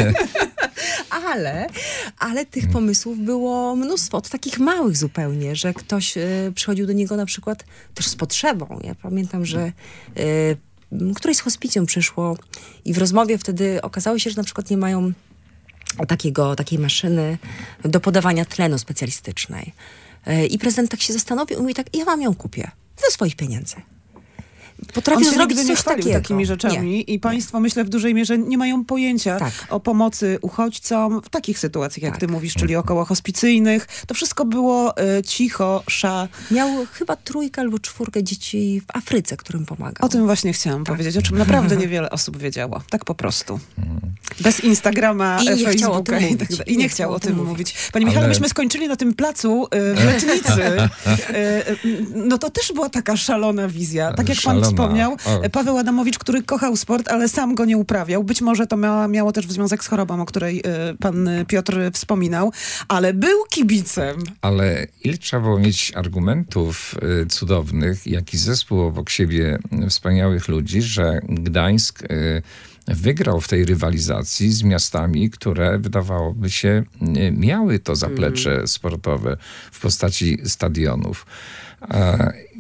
Ale Ale, ale tych pomysłów było mnóstwo, od takich małych zupełnie, że ktoś y, przychodził do niego na przykład też z potrzebą. Ja pamiętam, że y, któreś z hospicjum przyszło i w rozmowie wtedy okazało się, że na przykład nie mają takiego, takiej maszyny do podawania tlenu specjalistycznej. Y, I prezydent tak się zastanowił i mówi tak, ja wam ją kupię ze swoich pieniędzy. Potrafił On się zrobić nigdy nie coś chwalił takiego. takimi rzeczami Nie. i państwo, myślę, w dużej mierze nie mają pojęcia Tak. o pomocy uchodźcom w takich sytuacjach, jak Tak. ty mówisz, czyli około hospicyjnych. To wszystko było y, cicho, sza. Miał chyba trójkę albo czwórkę dzieci w Afryce, którym pomagał. O tym właśnie chciałam powiedzieć, o czym naprawdę niewiele osób wiedziało. Tak po prostu. Bez Instagrama, I nie Facebooka chciał o tym i, tak mówić. dalej. I nie chciał o tym mówić. Panie Michale, Ale- myśmy skończyli na tym placu y, w Letnicy. Y, y, no to też była taka szalona wizja. Tak jak pan Szalona. wspomniał, O. Paweł Adamowicz, który kochał sport, ale sam go nie uprawiał. Być może to miało, miało też związek z chorobą, o której y, pan Piotr wspominał, ale był kibicem. Ale ile trzeba było mieć argumentów y, cudownych, jaki zespół obok siebie y, wspaniałych ludzi, że Gdańsk y, wygrał w tej rywalizacji z miastami, które wydawałoby się y, miały to zaplecze mm. sportowe w postaci stadionów. A,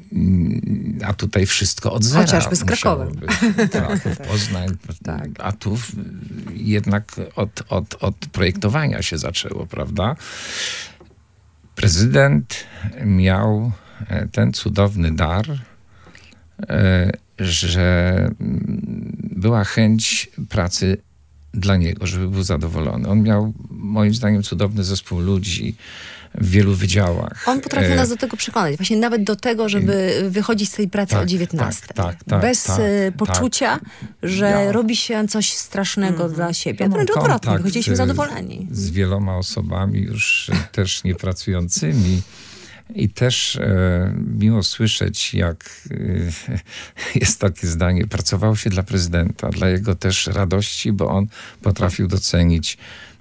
a tutaj wszystko od zera. Chociażby z Krakowem. musiało być. Tak, Poznań. Tak. A tu w- jednak od, od, od projektowania się zaczęło, prawda? Prezydent miał e, ten cudowny dar, e, że mm, była chęć pracy dla niego, żeby był zadowolony. On miał, moim zdaniem, cudowny zespół ludzi w wielu wydziałach. On potrafił E, nas do tego przekonać. Właśnie nawet do tego, żeby wychodzić z tej pracy tak, o dziewiętnastej. tak, tak, tak, Bez tak, e, tak. poczucia, że Ja- robi się coś strasznego dla siebie. Ja mam Wręcz odwrotnie, kontakt, wychodziliśmy y, zadowoleni. z wieloma osobami już y, też niepracującymi i też e, miło słyszeć, jak y, jest takie zdanie, pracowało się dla prezydenta, dla jego też radości, bo on potrafił docenić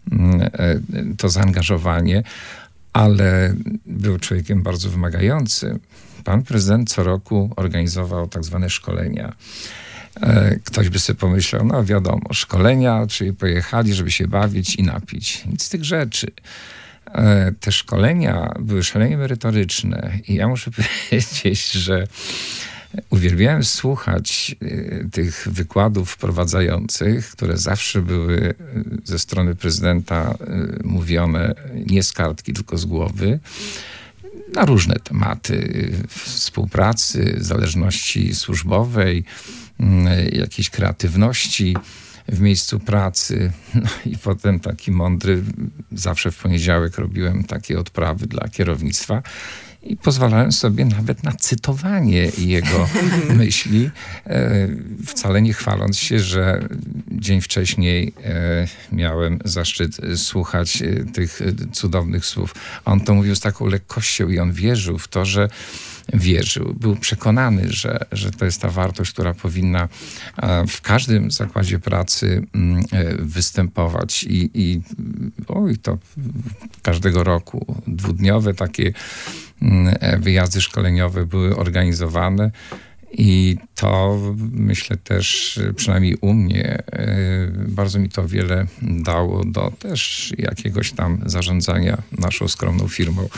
to zaangażowanie, ale był człowiekiem bardzo wymagającym. Pan prezydent co roku organizował tak zwane szkolenia. Ktoś by sobie pomyślał, no wiadomo, szkolenia, czyli pojechali, żeby się bawić i napić. Nic z tych rzeczy. Te szkolenia były szalenie merytoryczne i ja muszę powiedzieć, że uwielbiałem słuchać tych wykładów wprowadzających, które zawsze były ze strony prezydenta mówione nie z kartki, tylko z głowy, na różne tematy współpracy, zależności służbowej, jakiejś kreatywności w miejscu pracy. No i potem taki mądry, zawsze w poniedziałek robiłem takie odprawy dla kierownictwa i pozwalałem sobie nawet na cytowanie jego myśli, wcale nie chwaląc się, że dzień wcześniej miałem zaszczyt słuchać tych cudownych słów. A on to mówił z taką lekkością i on wierzył w to, że wierzył. Był przekonany, że, że to jest ta wartość, która powinna w każdym zakładzie pracy występować. I, i oj, to każdego roku dwudniowe takie wyjazdy szkoleniowe były organizowane. I to myślę też, przynajmniej u mnie, bardzo mi to wiele dało do też jakiegoś tam zarządzania naszą skromną firmą.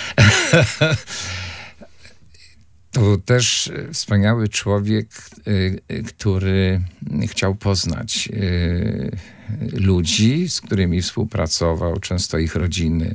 To był też wspaniały człowiek, który chciał poznać ludzi, z którymi współpracował, często ich rodziny.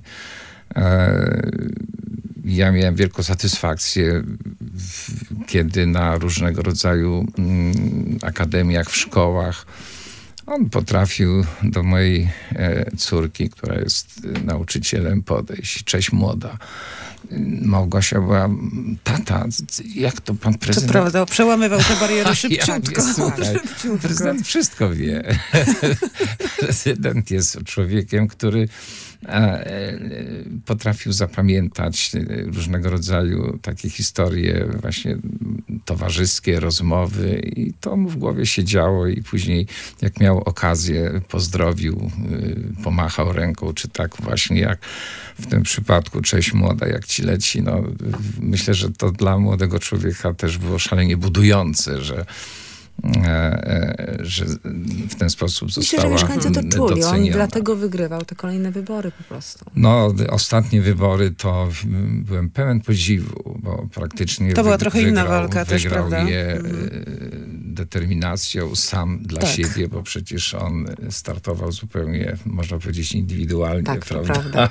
Ja miałem wielką satysfakcję, kiedy na różnego rodzaju akademiach, w szkołach on potrafił do mojej córki, która jest nauczycielem, podejść. Cześć, młoda. Małgosia była, tata, jak to pan prezydent... To prawda, przełamywał te bariery szybciutko. Ja, słuchaj, szybciutko. Prezydent wszystko wie. Prezydent jest człowiekiem, który potrafił zapamiętać różnego rodzaju takie historie właśnie towarzyskie, rozmowy i to mu w głowie się działo i później jak miał okazję, pozdrowił, pomachał ręką, czy tak właśnie jak w tym przypadku cześć młoda, jak ci leci. No, myślę, że to dla młodego człowieka też było szalenie budujące, że że w ten sposób została doceniona. Myślę, że mieszkańcy to czuli. doceniona. On dlatego wygrywał te kolejne wybory po prostu. No, ostatnie wybory to byłem pełen podziwu, bo praktycznie to była wy, trochę wygrał, inna walka wygrał też, prawda? je mhm. determinacją sam dla tak. siebie, bo przecież on startował zupełnie, można powiedzieć, indywidualnie, tak, prawda? prawda.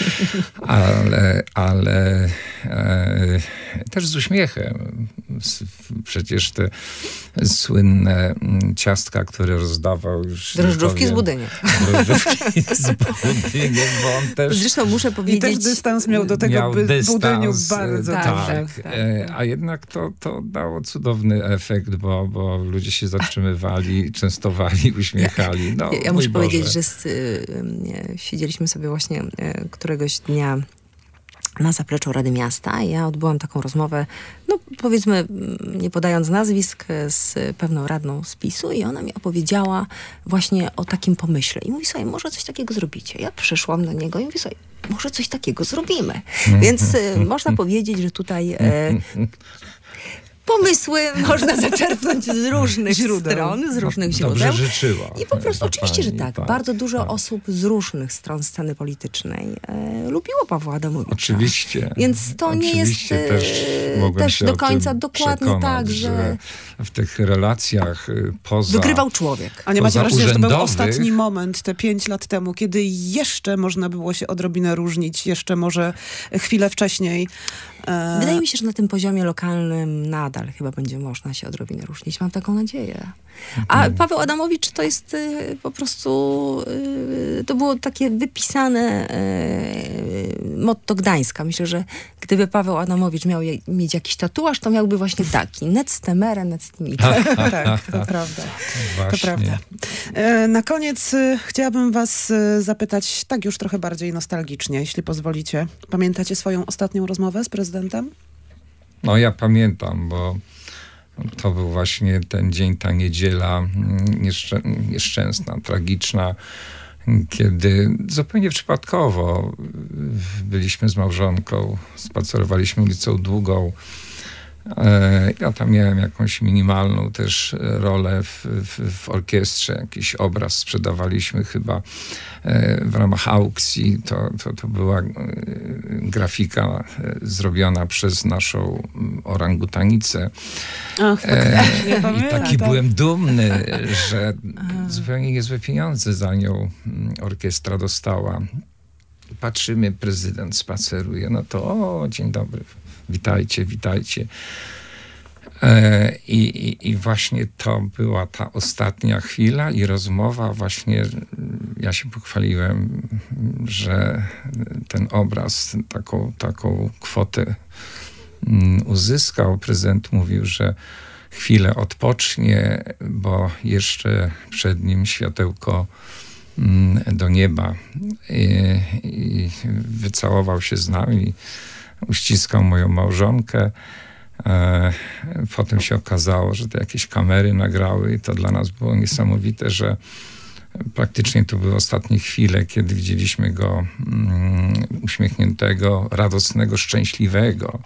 ale ale e, też z uśmiechem. Przecież te słynne ciastka, które rozdawał już... Drożdżówki z budyniem. Drożdżówki z budyniem, bo on też... Zresztą muszę powiedzieć... I też dystans miał do tego miał by, dystans, budyniu bardzo. Tak, tak, tak. tak. A jednak to, to dało cudowny efekt, bo, bo ludzie się zatrzymywali, częstowali, uśmiechali. No, ja ja muszę Boże. powiedzieć, że z, y, y, siedzieliśmy sobie właśnie y, któregoś dnia na zapleczu Rady Miasta. Ja odbyłam taką rozmowę, no powiedzmy, nie podając nazwisk, z pewną radną z PiSu i ona mi opowiedziała właśnie o takim pomyśle. I mówi sobie, może coś takiego zrobicie. Ja przyszłam do niego i mówię sobie, może coś takiego zrobimy. Więc y, można powiedzieć, że tutaj... Y, pomysły można zaczerpnąć z różnych źródeł. stron, z różnych Dobrze źródeł. życzyła. I po prostu, oczywiście, że pani, tak. tak, Bardzo dużo tak. osób z różnych stron sceny politycznej e, lubiło Pawła Adamowicza. Oczywiście. Więc to nie jest Oczywiście też, e, mogłem też się do o końca tym dokładnie przekonać, tak, że, że w tych relacjach poza... wygrywał człowiek. A nie macie poza wrażenia, że to był urzędowych- ostatni moment, te pięć lat temu, kiedy jeszcze można było się odrobinę różnić, jeszcze może chwilę wcześniej. E... Wydaje mi się, że na tym poziomie lokalnym nadal chyba będzie można się odrobinę różnić. Mam taką nadzieję. A Paweł Adamowicz to jest y, po prostu, y, to było takie wypisane y, motto Gdańska. Myślę, że gdyby Paweł Adamowicz miał je, mieć jakiś tatuaż, to miałby właśnie taki. Nec temere, nec timite. tak, to prawda. Właśnie. To prawda. E, Na koniec e, chciałabym was e, zapytać tak już trochę bardziej nostalgicznie, jeśli pozwolicie. Pamiętacie swoją ostatnią rozmowę z prezydentem? No ja pamiętam, bo to był właśnie ten dzień, ta niedziela nieszczę- nieszczęsna, tragiczna, kiedy zupełnie przypadkowo byliśmy z małżonką, spacerowaliśmy ulicą Długą. Ja tam miałem jakąś minimalną też rolę w, w, w orkiestrze, jakiś obraz sprzedawaliśmy chyba w ramach aukcji. To, to, to była grafika zrobiona przez naszą orangutanicę. Ach, tak, nie I pamiętam, taki tak. byłem dumny, że zupełnie niezłe pieniądze za nią orkiestra dostała. Patrzymy, prezydent spaceruje, no to o, dzień dobry. Witajcie, witajcie. E, i, I właśnie to była ta ostatnia chwila i rozmowa właśnie, ja się pochwaliłem, że ten obraz taką, taką kwotę mm, uzyskał. Prezydent mówił, że chwilę odpocznie, bo jeszcze przed nim światełko mm, do nieba. I, i wycałował się z nami. Uściskał moją małżonkę. E, potem się okazało, że to jakieś kamery nagrały i to dla nas było niesamowite, że praktycznie to były ostatnie chwile, kiedy widzieliśmy go mm, uśmiechniętego, radosnego, szczęśliwego.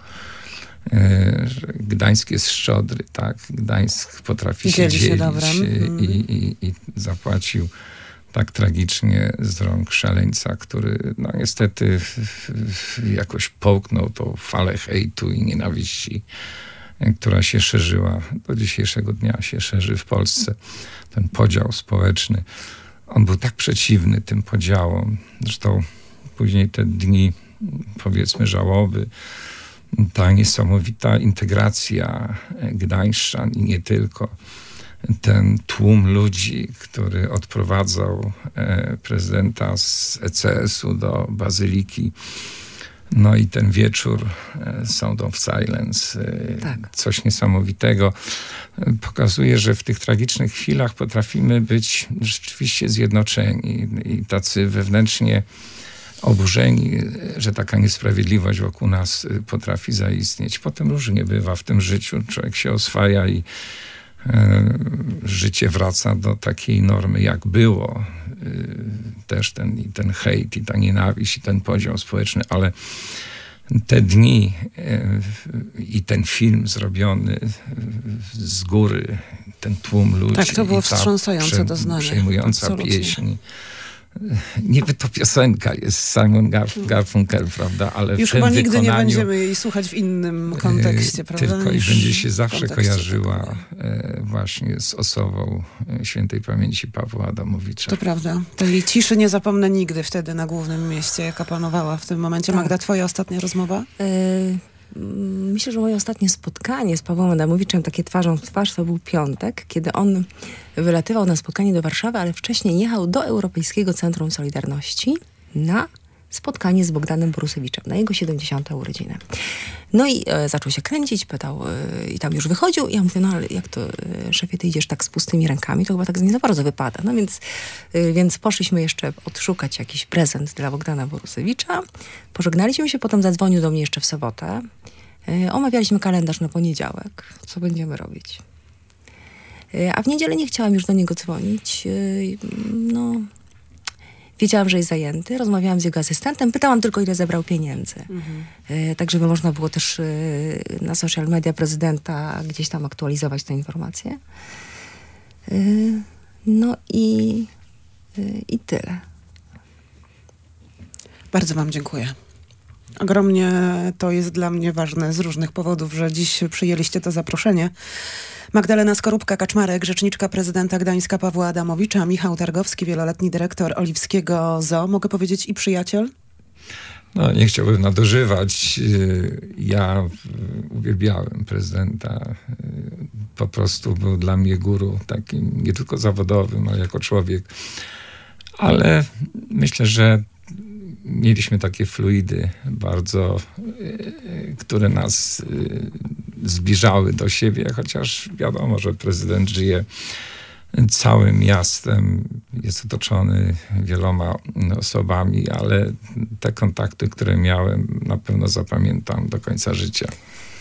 E, że Gdańsk jest szczodry, tak? Gdańsk potrafi się Dzieli się dzielić dobrem. i, i, i zapłacił tak tragicznie z rąk szaleńca, który no niestety w, w, jakoś połknął tą falę hejtu i nienawiści, która się szerzyła, do dzisiejszego dnia się szerzy w Polsce. Ten podział społeczny. On był tak przeciwny tym podziałom. Zresztą później te dni, powiedzmy, żałoby, ta niesamowita integracja gdańszczan i nie tylko. Ten tłum ludzi, który odprowadzał e, prezydenta z E C S-u do Bazyliki. No i ten wieczór e, Sound of Silence. E, Tak. Coś niesamowitego. E, pokazuje, że w tych tragicznych chwilach potrafimy być rzeczywiście zjednoczeni i tacy wewnętrznie oburzeni, że taka niesprawiedliwość wokół nas potrafi zaistnieć. Potem różnie bywa w tym życiu. Człowiek się oswaja i życie wraca do takiej normy, jak było. Też ten, i ten hejt, i ta nienawiść, i ten podział społeczny, ale te dni i ten film zrobiony z góry, ten tłum ludzi. Tak, to było i ta wstrząsające prze- doznanie. Przejmująca Absolutnie. pieśń. Niby to piosenka jest Simon Garf- Garfunkel, prawda? Ale Już w tym chyba nigdy nie wykonaniu, będziemy jej słuchać w innym kontekście, e, prawda? Tylko i niż będzie się w zawsze kontekście kojarzyła tego. e, właśnie z osobą e, świętej pamięci Pawła Adamowicza. To prawda. Tej ciszy nie zapomnę nigdy wtedy na głównym mieście, jaka panowała w tym momencie. Tak. Magda, twoja ostatnia rozmowa? Y, Myślę, że moje ostatnie spotkanie z Pawłem Adamowiczem, takie twarzą w twarz, to był piątek, kiedy on wylatywał na spotkanie do Warszawy, ale wcześniej jechał do Europejskiego Centrum Solidarności na spotkanie z Bogdanem Borusewiczem na jego siedemdziesiąte urodziny. No i e, zaczął się kręcić, pytał e, i tam już wychodził. I ja mówię, no ale jak to, e, szefie, ty idziesz tak z pustymi rękami, to chyba tak nie za bardzo wypada. No więc, e, więc poszliśmy jeszcze odszukać jakiś prezent dla Bogdana Borusewicza. Pożegnaliśmy się, potem zadzwonił do mnie jeszcze w sobotę. E, omawialiśmy kalendarz na poniedziałek, co będziemy robić. E, a w niedzielę nie chciałam już do niego dzwonić. E, no... Wiedziałam, że jest zajęty. Rozmawiałam z jego asystentem. Pytałam tylko, ile zebrał pieniędzy. Mhm. E, tak, żeby można było też e, na social media prezydenta gdzieś tam aktualizować tę informację. E, no i, e, i tyle. Bardzo wam dziękuję. Ogromnie to jest dla mnie ważne z różnych powodów, że dziś przyjęliście to zaproszenie. Magdalena Skorupka-Kaczmarek, rzeczniczka prezydenta Gdańska Pawła Adamowicza, Michał Targowski, wieloletni dyrektor Oliwskiego Zoo. Mogę powiedzieć i przyjaciel? No, nie chciałbym nadużywać. Ja uwielbiałem prezydenta. Po prostu był dla mnie guru, takim nie tylko zawodowym, ale jako człowiek. Ale myślę, że mieliśmy takie fluidy bardzo, które nas zbliżały do siebie, chociaż wiadomo, że prezydent żyje całym miastem, jest otoczony wieloma osobami, ale te kontakty, które miałem, na pewno zapamiętam do końca życia.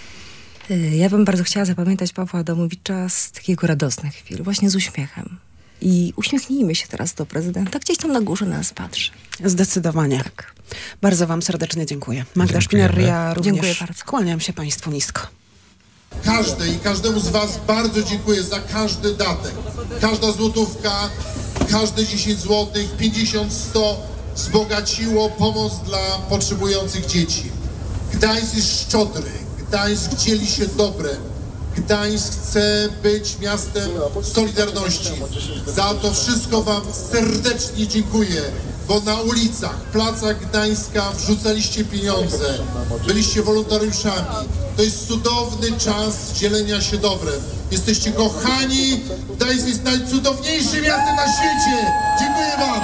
Ja bym bardzo chciała zapamiętać Pawła Adamowicza z takiego radosnych chwil, właśnie z uśmiechem. I uśmiechnijmy się teraz do prezydenta. Gdzieś tam na górze nas patrzy. Zdecydowanie. Tak. Bardzo wam serdecznie dziękuję. Magda Szpiner, ja również Dziękuję bardzo. kłaniam się państwu nisko. Każdej i każdemu z was bardzo dziękuję za każdy datek. Każda złotówka, każde dziesięć złotych, pięćdziesiąt, sto wzbogaciło pomoc dla potrzebujących dzieci. Gdańsk jest szczodry, Gdańsk dzieli się dobrem. Gdańsk chce być miastem solidarności. Za to wszystko wam serdecznie dziękuję, bo na ulicach, placach Gdańska wrzucaliście pieniądze, byliście wolontariuszami. To jest cudowny czas dzielenia się dobrem. Jesteście kochani, Gdańsk jest najcudowniejszym miastem na świecie. Dziękuję wam.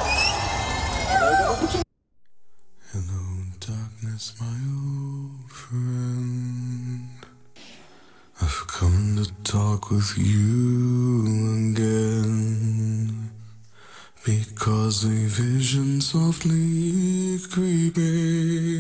Hello, darkness, my old friend. I've come to talk with you again, because a vision softly creeping